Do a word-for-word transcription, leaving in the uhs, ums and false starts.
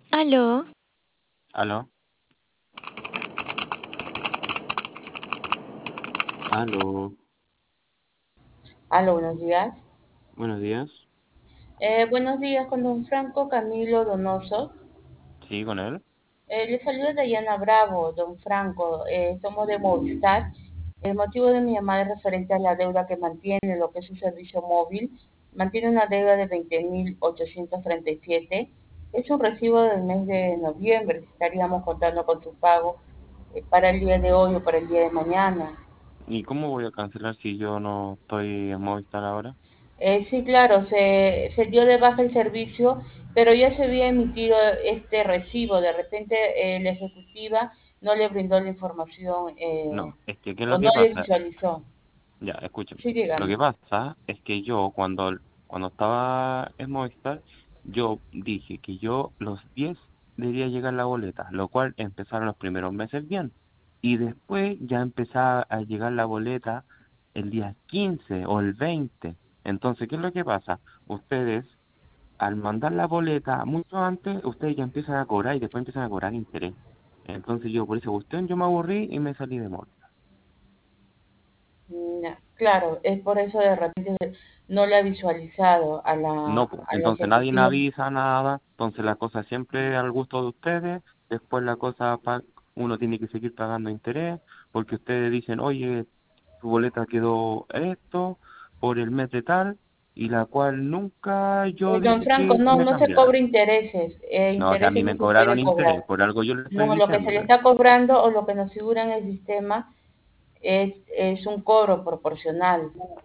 Aló, Aló, aló, Aló, buenos días. buenos días. Eh, buenos días con don Franco Camilo Donoso. Sí, con él. Eh, le saluda Dayana Bravo, don Franco. Eh, somos de Movistar. El motivo de mi llamada es referente a la deuda que mantiene lo que es su servicio móvil. Mantiene una deuda de veinte mil ochocientos treinta y siete. Es un recibo del mes de noviembre. Estaríamos contando con su pago eh, para el día de hoy o para el día de mañana. ¿Y cómo voy a cancelar si yo no estoy en Movistar ahora? Eh, sí, claro, se, se dio de baja el servicio, pero ya se había emitido este recibo. De repente eh, la ejecutiva no le brindó la información eh, No, es que ¿qué es o lo no que le pasa? visualizó. Ya, escúchame. Sí, Lo dígame. que pasa es que yo cuando, cuando estaba en Movistar, yo dije que yo los diez debía llegar la boleta, lo cual empezaron los primeros meses bien. Y después ya empezaba a llegar la boleta el día quince o el veinte. Entonces, ¿qué es lo que pasa? Ustedes al mandar la boleta mucho antes, ustedes ya empiezan a cobrar y después empiezan a cobrar interés. Entonces yo por esa cuestión yo me aburrí y me salí de móvil. Mm, ya, claro, es por eso de repente no le ha visualizado a la, No, pues, a la entonces nadie me ejecutiva. avisa nada, entonces la cosa siempre al gusto de ustedes, después la cosa pa- uno tiene que seguir pagando interés, porque ustedes dicen, oye, tu boleta quedó esto por el mes de tal, y la cual nunca yo Eh, don dije Franco, que, que no, me no se cambiara. cobra intereses. Eh, No, que a mí intereses no me se puede cobraron cobrar. interés, por algo yo le estoy No, lo que se diciendo. le está cobrando o lo que nos figura en el sistema es, es un cobro proporcional.